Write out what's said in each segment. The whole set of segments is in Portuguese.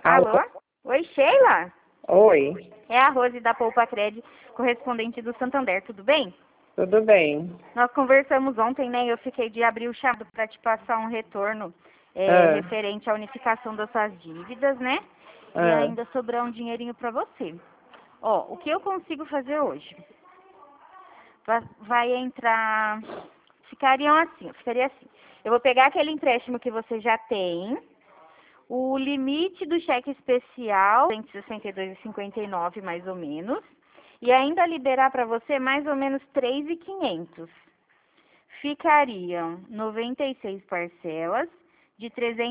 Alô? Alô? Oi, Sheila? Oi, É a Rose da Poupa Cred, correspondente do Santander, tudo bem? tudo bem? Nós conversamos ontem, né? Eu fiquei de abrir o chamado para te passar um retorno Ah, referente à unificação das suas dívidas, né? E ah. ainda sobrar um dinheirinho para você. Ó, o que eu consigo fazer hoje? Vai entrar... ficaria assim. Eu vou pegar aquele empréstimo que você já tem, o limite do cheque especial, 162,59 mais ou menos, e ainda liberar para você mais ou menos 3.500. Ficariam 96 parcelas de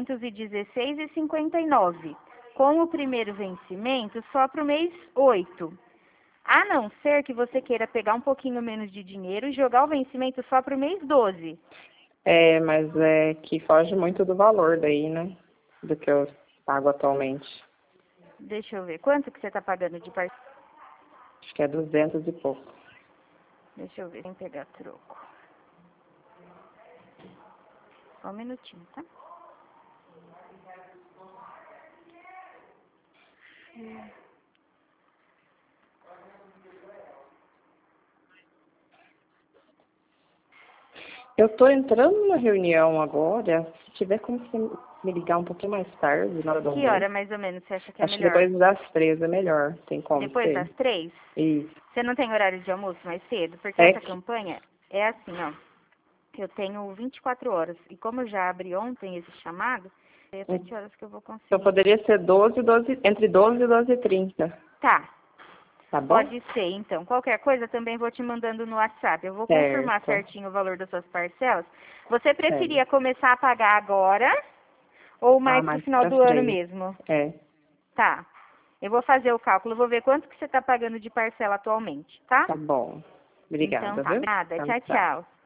316,59, com o primeiro vencimento só para o mês 8. A não ser que você queira pegar um pouquinho menos de dinheiro e jogar o vencimento só para o mês 12. É, mas é que foge muito do valor daí, né? Do que eu pago atualmente. Deixa eu ver, quanto que você está pagando de parcela? Acho que é 200 e pouco. Deixa eu ver, sem pegar troco. Só um minutinho, tá? Eu tô entrando numa reunião agora. Se tiver como você me ligar um pouquinho mais tarde, na hora do Que hora almoço. mais ou menos você acha que é Acho que melhor? depois das 3 é melhor. Tem como Depois das ser? 3? Isso. Você não tem horário de almoço mais cedo? Porque É essa que... campanha é assim, ó. Eu tenho 24 horas. E como eu já abri ontem esse chamado, é até que horas que eu vou Então conseguir. poderia ser 12, entre 12 e 12h30. Tá, Tá bom? pode ser então. Qualquer coisa também vou te mandando no WhatsApp. Eu vou confirmar Certo. certinho o valor das suas parcelas. Você Certo. preferia começar a pagar agora ou Ah, mais pro mais final pra do ano frente. mesmo? É. Tá. Eu vou fazer o cálculo, vou ver quanto que você está pagando de parcela atualmente, tá? Tá bom. Então Obrigada, tá. viu? Nada. Então Tchau, tá. tchau.